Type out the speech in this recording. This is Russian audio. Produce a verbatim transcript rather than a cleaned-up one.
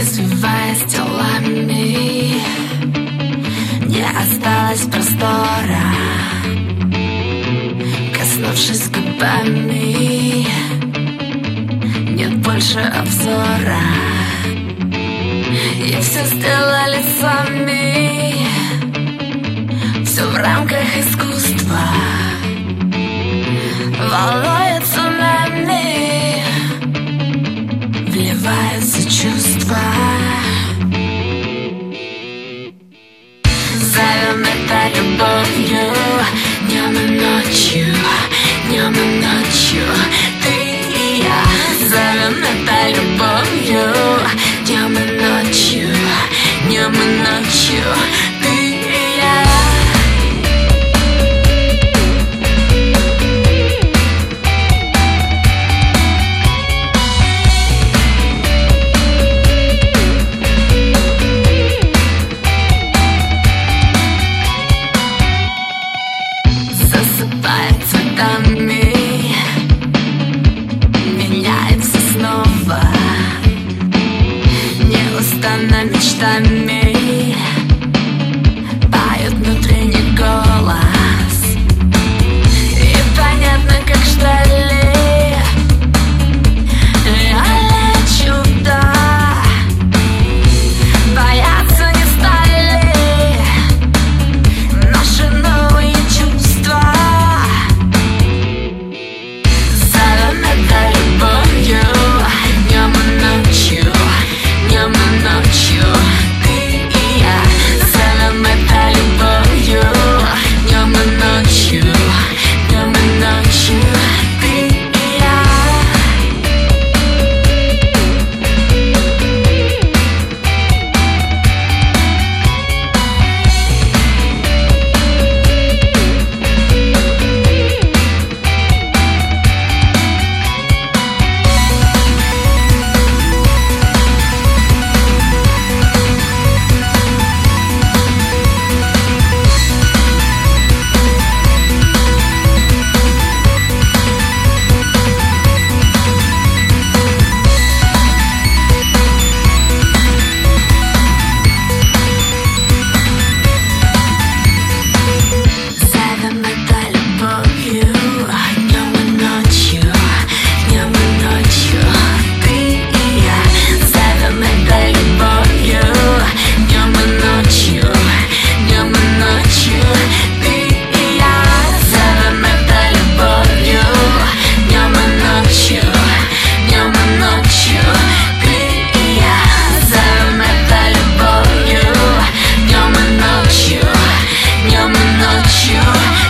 извиваясь телами, не осталось простора. Коснувшись губами, нет больше обзора. И все сделали сами, все в рамках искусства. Волнует цунами, вливаются чувства. Зовем это любовью, днем и ночью, днем и ночью, ты и я. Зовем это любовью, днем и ночью, днем и ночью, ты и я. Засыпает цветами, меняется снова, неустанно мечтами поет внутренний голос. И понятно, как ждали реальное чудо, бояться не стали наши новые чувства. Зовем это любовью, днем и ночью, днем и ночью, ты и я. Зовем это любовью, днем и ночью, днем и ночью, ты и я. Зовем это любовью, днем и ночью, днем и ночью, ты и я. Зовем это любовью, днем и ночью, днем и ночью, ты и я. Зовем это любовью, днем и ночью, днем и ночью, ты и я. Зовем это любовью, днем и ночью, днем и ночью.